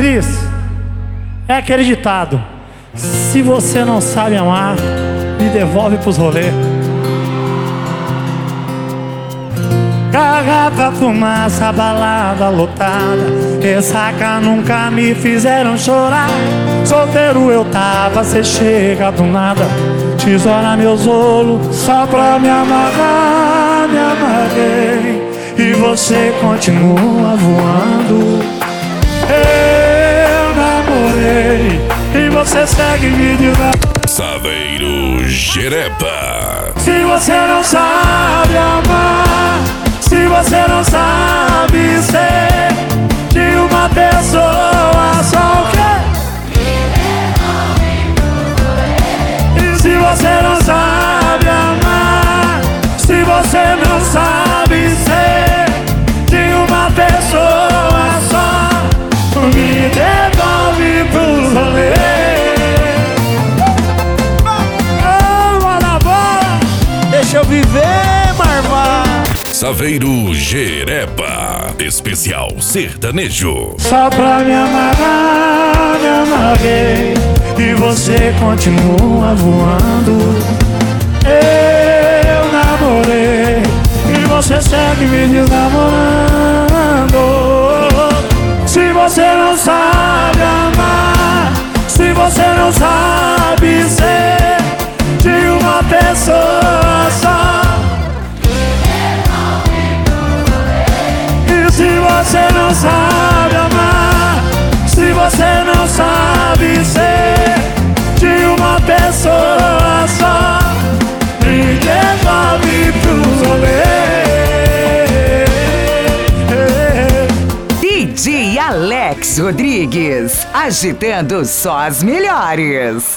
Cris, é aquele ditado: se você não sabe amar, me devolve pros rolê. Garrafa, fumaça, balada lotada, ressaca nunca me fizeram chorar. Solteiro eu tava, cê chega do nada, tesoura meus olhos só pra me amarrar. Me amarrei e você continua voando. Eu namorei e você segue me dizendo: Saveiro Jereba. se você não sabe amar, se você não sabe ser de uma pessoa só, o quê? E se você não sabe amar, se você não sabe ser de uma pessoa só, me devolve pro rolê. Deixa eu viver, Marvá. Saveiro Jereba, especial sertanejo. Só pra me amarrar, me amarrei e você continua voando. Eu namorei e você segue me desnamorando. Se você não sabe amar, se você não sabe ser de uma pessoa só, e se você não sabe amar, se você não sabe ser de uma pessoa só, me devolve pro rolê. DJ Alex Rodrigues, agitando só as melhores.